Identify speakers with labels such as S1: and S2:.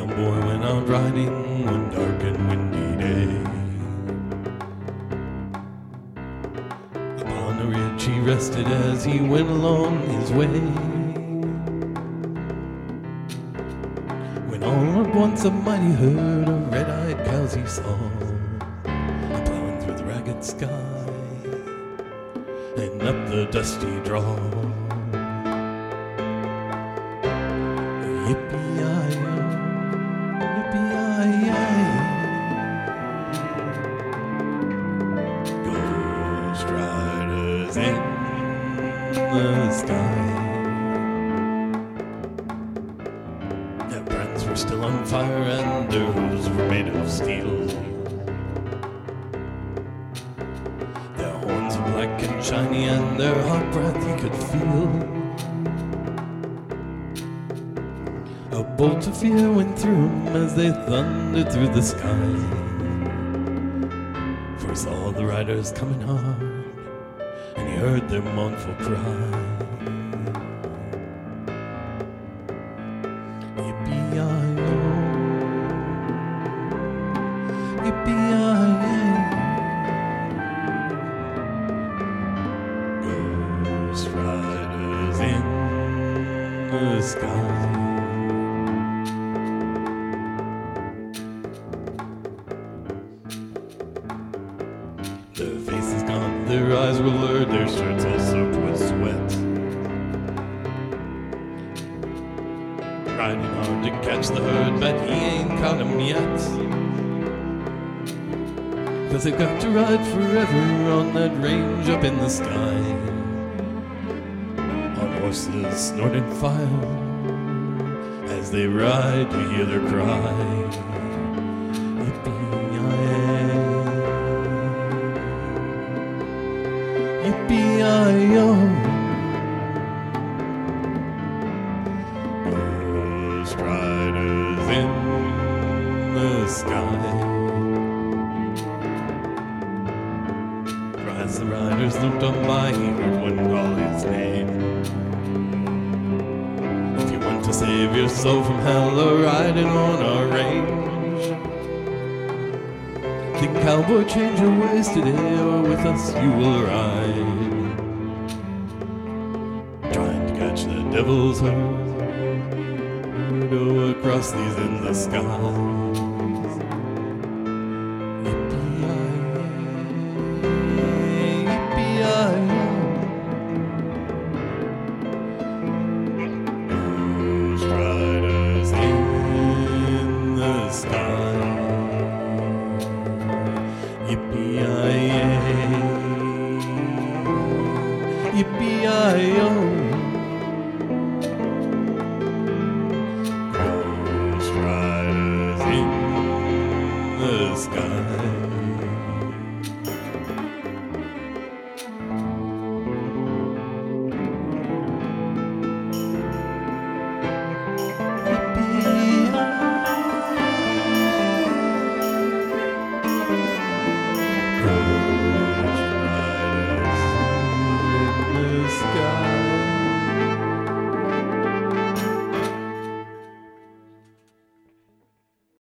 S1: cowboy went out riding one dark and windy day. Upon a ridge he rested as he went along his way, when all at once a mighty herd of red-eyed cows he saw, plowing through the ragged sky and up the dusty draw. Yippee-yi-yo, yippee-yi-yi, ghost riders in the sky. Their brands were still on fire and their hooves were made of steel. Their horns were black and shiny and their hot breath he could feel. A bolt of fear went through him as they thundered through the sky, for he saw the riders coming hard, and he heard their mournful cry. Yippee-yi-yo, yippee-yi-yi, ghost riders in the sky. Their faces gaunt, their eyes were blurred, their shirts all soaked with sweat, riding hard to catch the herd, but he ain't caught 'em yet, 'cause they've got to ride forever on that range up in the sky, on horses snorting fire, as they ride to hear their cry. Yippee-yi-yo, ghost riders in the sky. As the riders looked on by, he heard one call his name. If you want to save your soul from hell, or riding on our range, think cowboy, change your ways today, or with us you will ride, trying to catch the devil's herd, oh, across these endless skies. Yippee-yi-yi, ghost riders in the sky. Yippee-yi-yi, yippee-yi-yo, ghost riders in the sky.